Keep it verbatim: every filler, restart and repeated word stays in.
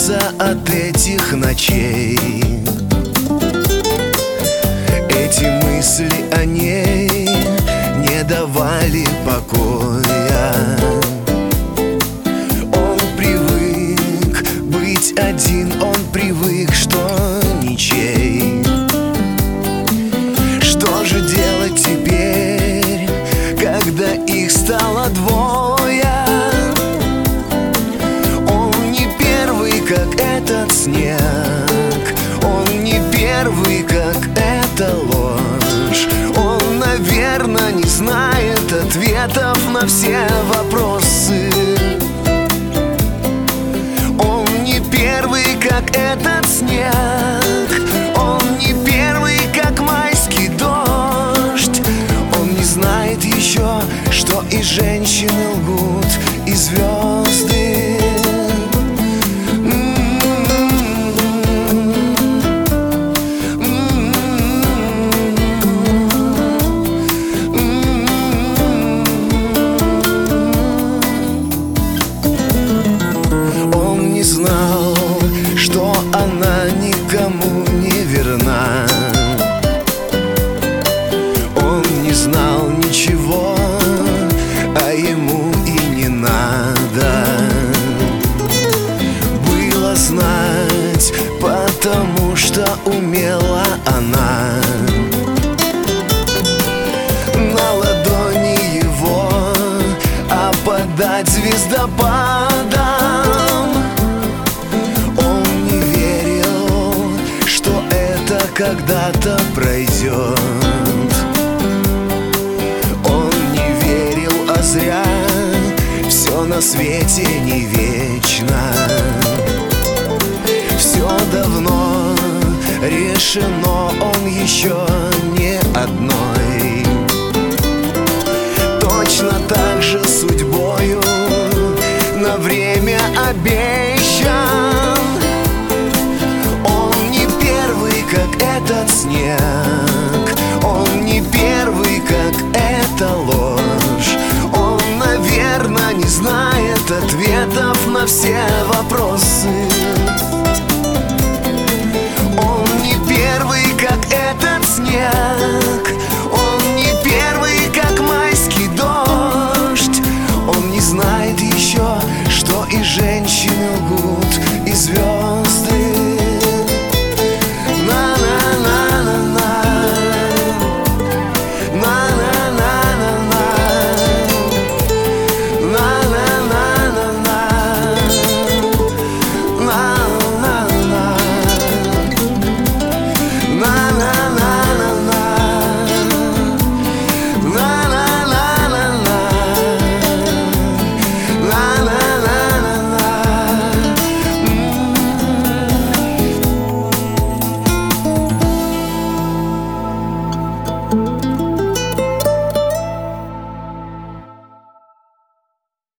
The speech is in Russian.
избавиться от этих ночей. Эти мысли о ней не давали покоя. Он привык быть один, он привык, что ничей. Что же делать теперь, когда их стало двое? Он не первый, как этот снег, он не первый, как эта ложь. Он, наверное, не знает ответов на все вопросы. Он не первый, как этот снег, он не первый, как майский дождь. Он не знает еще, что и женщины лгут, и звезды. Он не знал, что она никому не верна. Он не знал ничего, а ему и не надо было знать, потому что умела она. На ладони его опадать звездопадом. Он не верил, что это когда-то пройдет. Он не верил, а зря. Все на свете не вечно. Все давно решено, он еще не одной. Точно так же судьбою на время обещан. Он не первый, как этот снег, он не первый, как эта ложь. Он, наверное, не знает ответов на все вопросы.